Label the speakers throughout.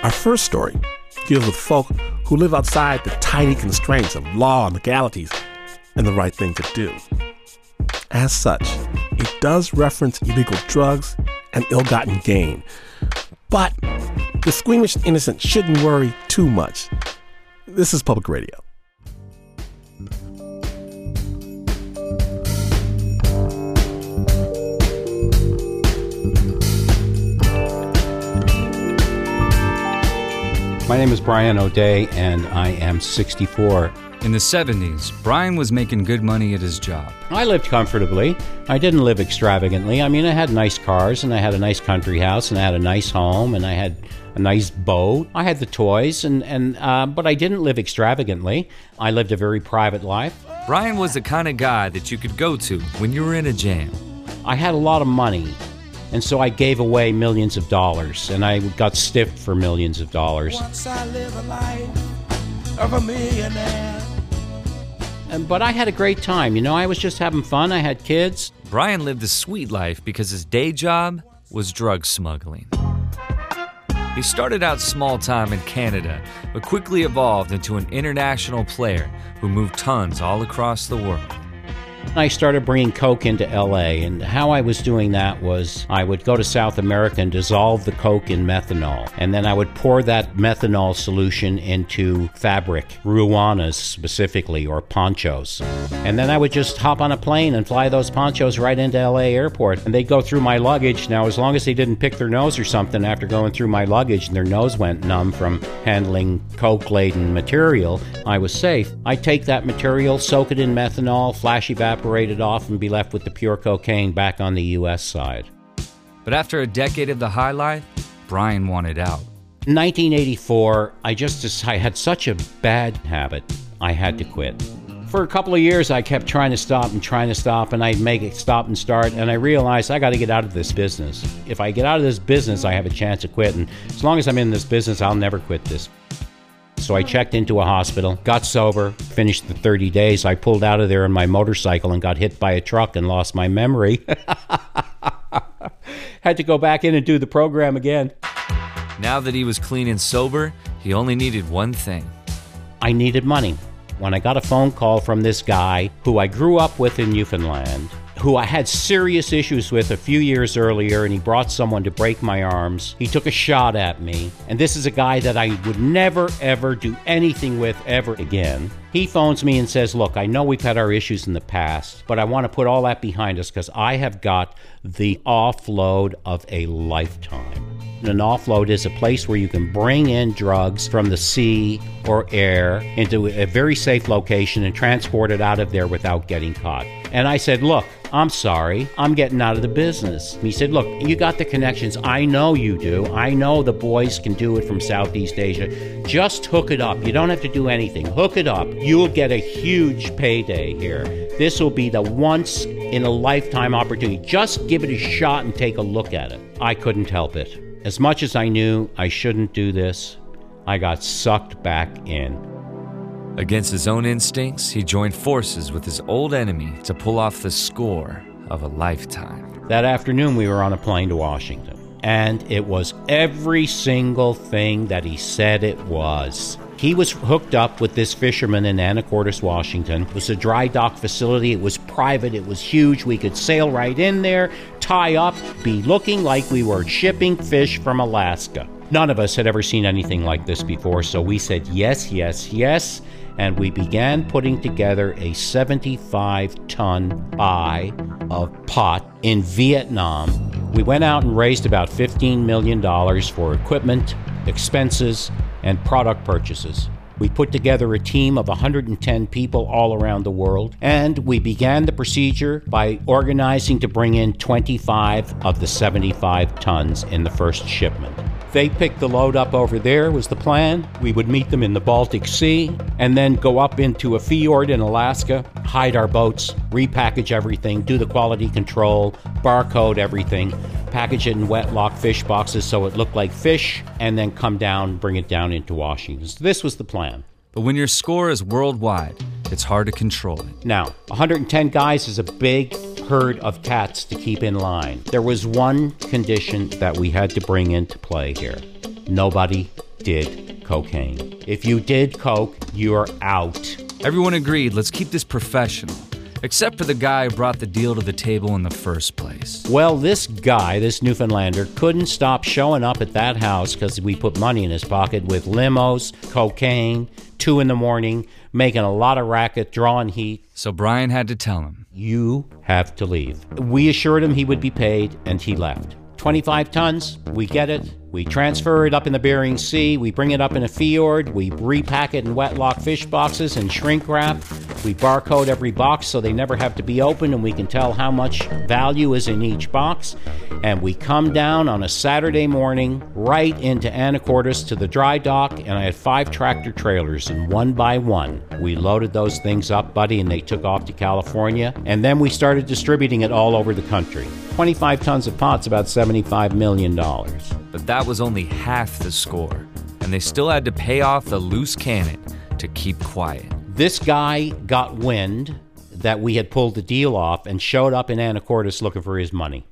Speaker 1: Our first story deals with folk who live outside the tiny constraints of law and legalities and the right thing to do. As such, it does reference illegal drugs and ill-gotten gain. But the squeamish innocent shouldn't worry too much. This is Public Radio.
Speaker 2: My name is Brian O'Day, and I am 64.
Speaker 3: In the 70s, Brian was making good money at his job.
Speaker 2: I lived comfortably. I didn't live extravagantly. I mean, I had nice cars, and I had a nice country house, and I had a nice home, and I had a nice boat. I had the toys, but I didn't live extravagantly. I lived a very private life.
Speaker 3: Brian was the kind of guy that you could go to when you were in a jam.
Speaker 2: I had a lot of money, and so I gave away millions of dollars, and I got stiffed for millions of dollars.
Speaker 4: Once I live a life of a millionaire.
Speaker 2: But I had a great time. You know, I was just having fun. I had kids.
Speaker 3: Brian lived a sweet life because his day job was drug smuggling. He started out small time in Canada, but quickly evolved into an international player who moved tons all across the world.
Speaker 2: I started bringing coke into LA, and how I was doing that was I would go to South America and dissolve the coke in methanol, and then I would pour that methanol solution into fabric, ruanas specifically, or ponchos. And then I would just hop on a plane and fly those ponchos right into LA airport, and they'd go through my luggage. Now, as long as they didn't pick their nose or something after going through my luggage and their nose went numb from handling coke-laden material, I was safe. I'd take that material, soak it in methanol, flash evaporate it off, and be left with the pure cocaine back on the U.S. side.
Speaker 3: But after a decade of the high life, Brian wanted out.
Speaker 2: In 1984, I had such a bad habit, I had to quit. For a couple of years, I kept trying to stop, and I'd make it stop and start, and I realized I got to get out of this business. If I get out of this business, I have a chance to quit, and as long as I'm in this business, I'll never quit this. So I checked into a hospital, got sober, finished the 30 days. I pulled out of there on my motorcycle and got hit by a truck and lost my memory. Had to go back in and do the program again.
Speaker 3: Now that he was clean and sober, he only needed one thing.
Speaker 2: I needed money. When I got a phone call from this guy who I grew up with in Newfoundland, who I had serious issues with a few years earlier, and he brought someone to break my arms. He took a shot at me, and this is a guy that I would never, ever do anything with ever again. He phones me and says, look, I know we've had our issues in the past, but I want to put all that behind us because I have got the offload of a lifetime. An offload is a place where you can bring in drugs from the sea or air into a very safe location and transport it out of there without getting caught. And I said, look, I'm sorry, I'm getting out of the business. He said, look, you got the connections. I know you do. I know the boys can do it from Southeast Asia. Just hook it up. You don't have to do anything. Hook it up. You'll get a huge payday here. This will be the once-in-a-lifetime opportunity. Just give it a shot and take a look at it. I couldn't help it. As much as I knew I shouldn't do this, I got sucked back in.
Speaker 3: Against his own instincts, he joined forces with his old enemy to pull off the score of a lifetime.
Speaker 2: That afternoon, we were on a plane to Washington, and it was every single thing that he said it was. He was hooked up with this fisherman in Anacortes, Washington. It was a dry dock facility. It was private. It was huge. We could sail right in there, tie up, be looking like we were shipping fish from Alaska. None of us had ever seen anything like this before, so we said yes, yes, yes, and we began putting together a 75-ton buy of pot in Vietnam. We went out and raised about $15 million for equipment, expenses, and product purchases. We put together a team of 110 people all around the world, and we began the procedure by organizing to bring in 25 of the 75 tons in the first shipment. They picked the load up over there, was the plan. We would meet them in the Baltic Sea, and then go up into a fjord in Alaska, hide our boats, repackage everything, do the quality control, barcode everything, package it in wet lock fish boxes so it looked like fish, and then come down, bring it down into Washington. So this was the plan.
Speaker 3: But when your score is worldwide, it's hard to control it.
Speaker 2: Now, 110 guys is a big herd of cats to keep in line. There was one condition that we had to bring into play here. Nobody did cocaine. If you did coke, you're out.
Speaker 3: Everyone agreed, let's keep this professional, except for the guy who brought the deal to the table in the first place.
Speaker 2: Well, this guy, this Newfoundlander, couldn't stop showing up at that house because we put money in his pocket with limos, cocaine, 2 a.m, making a lot of racket, drawing heat.
Speaker 3: So Brian had to tell him,
Speaker 2: you have to leave. We assured him he would be paid, and he left. 25 tons, we get it. We transfer it up in the Bering Sea, we bring it up in a fjord, we repack it in wet-lock fish boxes and shrink wrap. We barcode every box so they never have to be opened and we can tell how much value is in each box. And we come down on a Saturday morning right into Anacortes to the dry dock, and I had 5 tractor trailers, and one by one we loaded those things up, buddy, and they took off to California. And then we started distributing it all over the country. 25 tons of pot's about $75 million.
Speaker 3: But that was only half the score, and they still had to pay off the loose cannon to keep quiet.
Speaker 2: This guy got wind that we had pulled the deal off and showed up in Anacortes looking for his money.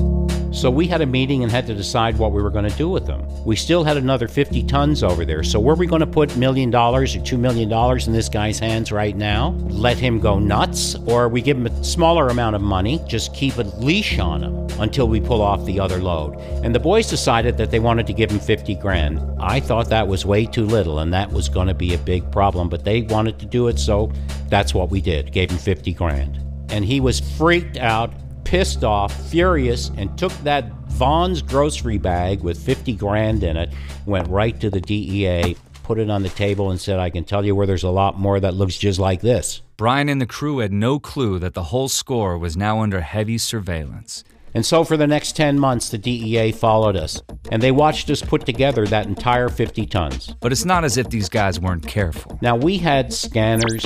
Speaker 2: So we had a meeting and had to decide what we were going to do with them. We still had another 50 tons over there. So were we going to put $1 million or $2 million in this guy's hands right now? Let him go nuts? Or we give him a smaller amount of money, just keep a leash on him until we pull off the other load? And the boys decided that they wanted to give him 50 grand. I thought that was way too little and that was going to be a big problem, but they wanted to do it, so that's what we did. Gave him 50 grand. And he was freaked out, pissed off, furious, and took that Vaughn's grocery bag with 50 grand in it, went right to the DEA, put it on the table and said, I can tell you where there's a lot more that looks just like this.
Speaker 3: Brian and the crew had no clue that the whole score was now under heavy surveillance.
Speaker 2: And so for the next 10 months, the DEA followed us, and they watched us put together that entire 50 tons.
Speaker 3: But it's not as if these guys weren't careful.
Speaker 2: Now, we had scanners,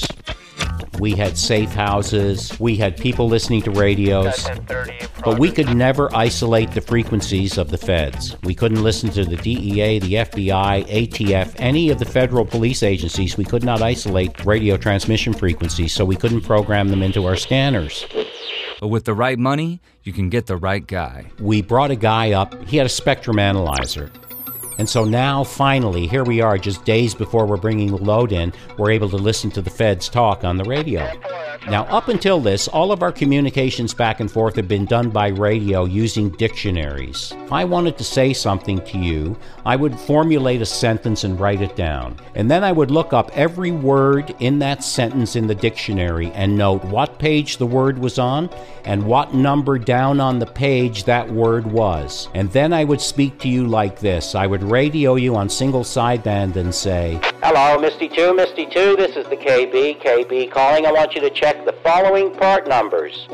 Speaker 2: we had safe houses, we had people listening to radios, but we could never isolate the frequencies of the feds. We couldn't listen to the DEA, the FBI, ATF, any of the federal police agencies. We could not isolate radio transmission frequencies, so we couldn't program them into our scanners.
Speaker 3: But with the right money, you can get the right guy.
Speaker 2: We brought a guy up. He had a spectrum analyzer. And so now, finally, here we are, just days before we're bringing the load in, we're able to listen to the feds talk on the radio. Now, up until this, all of our communications back and forth have been done by radio using dictionaries. If I wanted to say something to you, I would formulate a sentence and write it down. And then I would look up every word in that sentence in the dictionary and note what page the word was on and what number down on the page that word was. And then I would speak to you like this. I would radio you on single sideband and say, hello, Misty 2, this is the KB calling. I want you to check the following part numbers,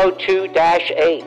Speaker 2: 102-8,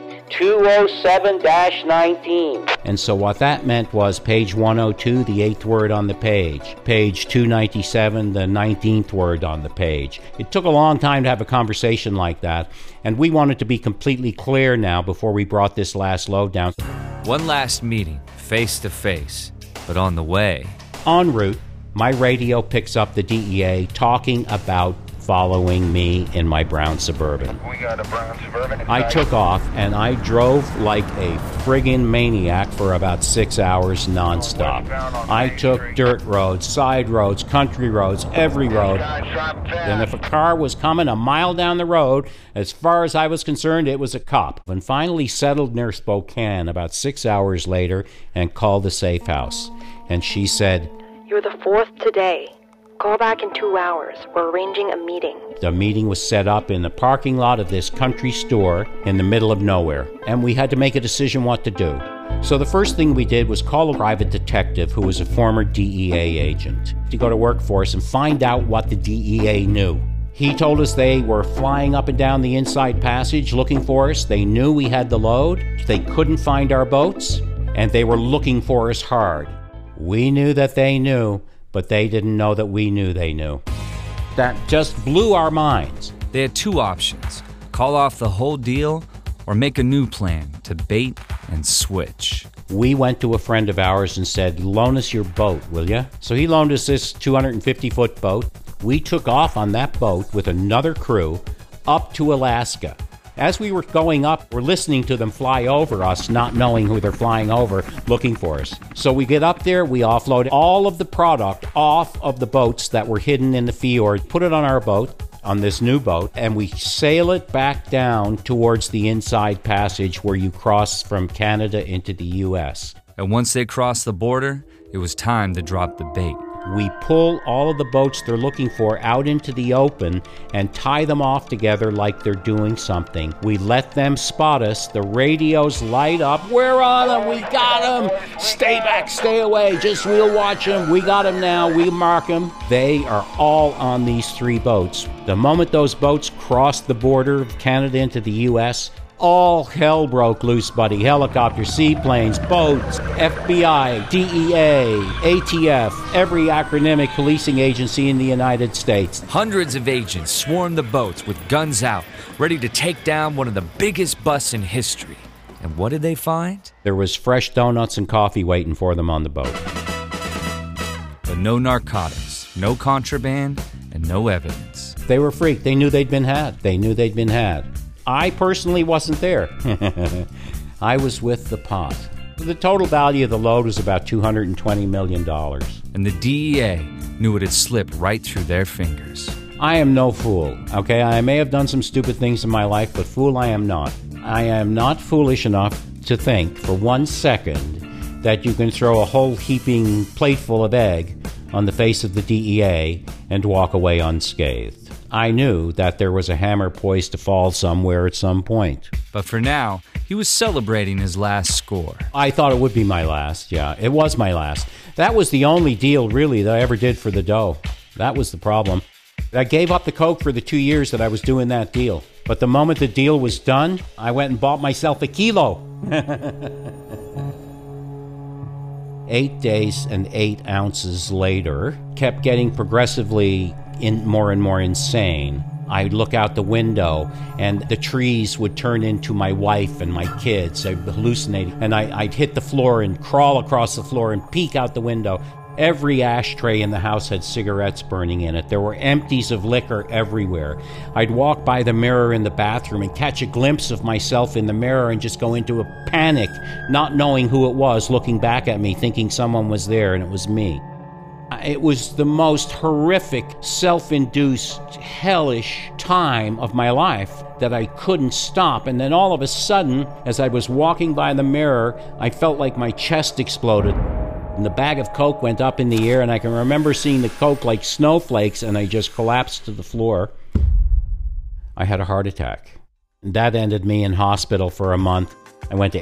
Speaker 2: 207-19. And so what that meant was page 102, the 8th word on the page, page 297, the 19th word on the page. It took a long time to have a conversation like that, and we wanted to be completely clear now before we brought this last load down.
Speaker 3: One last meeting, face to face, but on the way.
Speaker 2: En route, my radio picks up the DEA talking about following me in my brown Suburban.
Speaker 5: We got a brown Suburban.
Speaker 2: I took off and I drove like a friggin' maniac for about 6 hours nonstop. I took dirt roads, side roads, country roads, every road. And if a car was coming a mile down the road, as far as I was concerned, it was a cop. And finally settled near Spokane about 6 hours later and called the safe house. And she said,
Speaker 6: "You're the fourth today. Call back in 2 hours. We're arranging a meeting."
Speaker 2: The meeting was set up in the parking lot of this country store in the middle of nowhere, and we had to make a decision what to do. So the first thing we did was call a private detective who was a former DEA agent to go to work for us and find out what the DEA knew. He told us they were flying up and down the inside passage looking for us. They knew we had the load. They couldn't find our boats, and they were looking for us hard. We knew that they knew, but they didn't know that we knew they knew. That just blew our minds.
Speaker 3: They had two options: call off the whole deal or make a new plan to bait and switch.
Speaker 2: We went to a friend of ours and said, loan us your boat, will ya? So he loaned us this 250-foot boat. We took off on that boat with another crew up to Alaska. As we were going up, we're listening to them fly over us, not knowing who they're flying over, looking for us. So we get up there, we offload all of the product off of the boats that were hidden in the fjord, put it on our boat, on this new boat, and we sail it back down towards the inside passage where you cross from Canada into the U.S.
Speaker 3: And once they crossed the border, it was time to drop the bait.
Speaker 2: We pull all of the boats they're looking for out into the open and tie them off together like they're doing something. We let them spot us. The radios light up. We're on them. We got them. Stay back. Stay away. Just we'll watch them. We got them now. We mark them. They are all on these 3 boats. The moment those boats crossed the border of Canada into the U.S., all hell broke loose, buddy. Helicopters, seaplanes, boats, FBI, DEA, ATF, every acronymic policing agency in the United States.
Speaker 3: Hundreds of agents swarmed the boats with guns out, ready to take down one of the biggest busts in history. And what did they find?
Speaker 2: There was fresh donuts and coffee waiting for them on the boat.
Speaker 3: But no narcotics, no contraband, and no evidence.
Speaker 2: They were freaked. They knew they'd been had. I personally wasn't there. I was with the pot. The total value of the load was about $220 million.
Speaker 3: And the DEA knew it had slipped right through their fingers.
Speaker 2: I am no fool, okay? I may have done some stupid things in my life, but fool I am not. I am not foolish enough to think for 1 second that you can throw a whole heaping plateful of egg on the face of the DEA and walk away unscathed. I knew that there was a hammer poised to fall somewhere at some point.
Speaker 3: But for now, he was celebrating his last score.
Speaker 2: I thought it would be my last, yeah. It was my last. That was the only deal, really, that I ever did for the dough. That was the problem. I gave up the coke for the 2 years that I was doing that deal. But the moment the deal was done, I went and bought myself a kilo. 8 days and 8 ounces later, kept getting progressively more and more insane. I'd look out the window and the trees would turn into my wife and my kids. I'd hallucinate, and I'd hit the floor and crawl across the floor and peek out the window. Every ashtray in the house had cigarettes burning in it. There were empties of liquor everywhere. I'd walk by the mirror in the bathroom and catch a glimpse of myself in the mirror and just go into a panic, not knowing who it was looking back at me, thinking someone was there, and it was me. It was the most horrific, self-induced, hellish time of my life that I couldn't stop. And then all of a sudden, as I was walking by the mirror, I felt like my chest exploded. And the bag of Coke went up in the air, and I can remember seeing the Coke like snowflakes, and I just collapsed to the floor. I had a heart attack. And that ended me in hospital for a month. I went to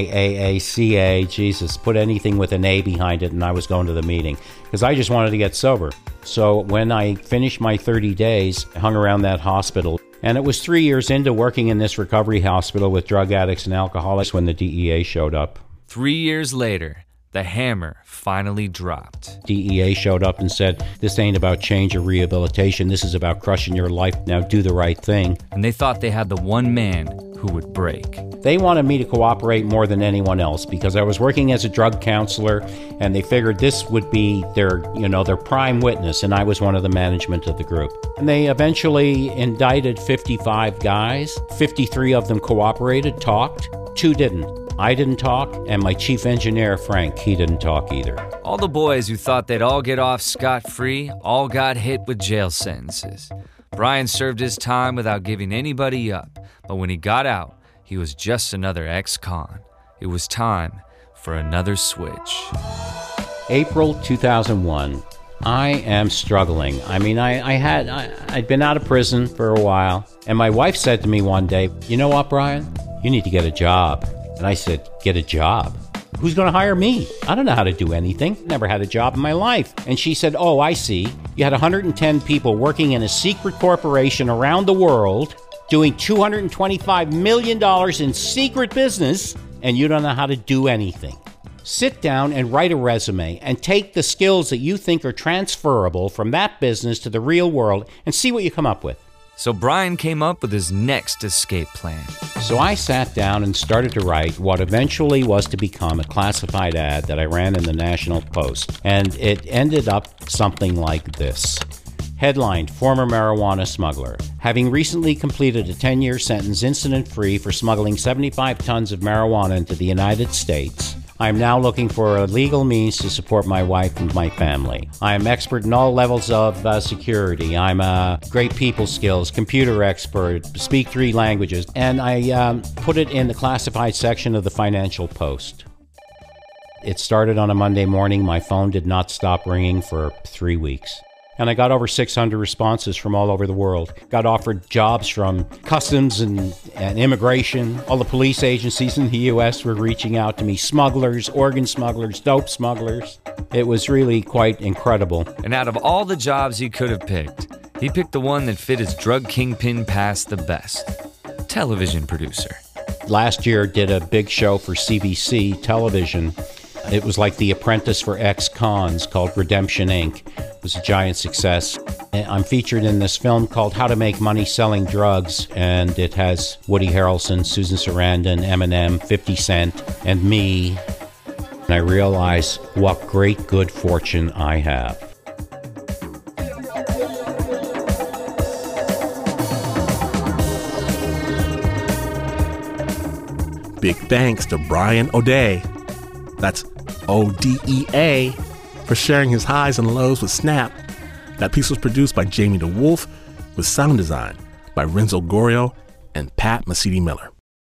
Speaker 2: NAACA, Jesus, put anything with an A behind it, and I was going to the meeting because I just wanted to get sober. So when I finished my 30 days, I hung around that hospital. And it was 3 years into working in this recovery hospital with drug addicts and alcoholics when the DEA showed up.
Speaker 3: 3 years later, the hammer finally dropped.
Speaker 2: DEA showed up and said, "This ain't about change or rehabilitation. This is about crushing your life. Now do the right thing."
Speaker 3: And they thought they had the one man who would break.
Speaker 2: They wanted me to cooperate more than anyone else because I was working as a drug counselor, and they figured this would be their prime witness, and I was one of the management of the group. And they eventually indicted 55 guys. 53 of them cooperated, talked. 2 didn't. I didn't talk, and my chief engineer, Frank, he didn't talk either.
Speaker 3: All the boys who thought they'd all get off scot-free all got hit with jail sentences. Brian served his time without giving anybody up, but when he got out, he was just another ex-con. It was time for another switch.
Speaker 2: April 2001. I am struggling. I mean, I'd been out of prison for a while, and my wife said to me one day, "You know what, Brian? You need to get a job." And I said, "Get a job? Who's going to hire me? I don't know how to do anything. Never had a job in my life." And she said, "Oh, I see. You had 110 people working in a secret corporation around the world doing $225 million in secret business, and you don't know how to do anything. Sit down and write a resume and take the skills that you think are transferable from that business to the real world and see what you come up with."
Speaker 3: So Brian came up with his next escape plan.
Speaker 2: So I sat down and started to write what eventually was to become a classified ad that I ran in the National Post. And it ended up something like this. Headline, "Former marijuana smuggler Having recently completed a 10-year sentence incident-free for smuggling 75 tons of marijuana into the United States, I am now looking for a legal means to support my wife and my family. I am expert in all levels of security. I'm a great people skills, computer expert, speak 3 languages, and I put it in the classified section of the Financial Post. It started on a Monday morning. My phone did not stop ringing for 3 weeks. And I got over 600 responses from all over the world. Got offered jobs from customs and immigration. All the police agencies in the U.S. were reaching out to me. Smugglers, organ smugglers, dope smugglers. It was really quite incredible.
Speaker 3: And out of all the jobs he could have picked, he picked the one that fit his drug kingpin past the best. Television producer.
Speaker 2: Last year, did a big show for CBC television. It was like The Apprentice for ex-cons, called Redemption Inc. It was a giant success. I'm featured in this film called How to Make Money Selling Drugs, and it has Woody Harrelson, Susan Sarandon, Eminem, 50 Cent, and me. And I realize what great good fortune I have.
Speaker 1: Big thanks to Brian O'Dea. That's ODEA, for sharing his highs and lows with Snap. That piece was produced by Jamie DeWolf with sound design by Renzo Gorio and Pat Mesiti-Miller.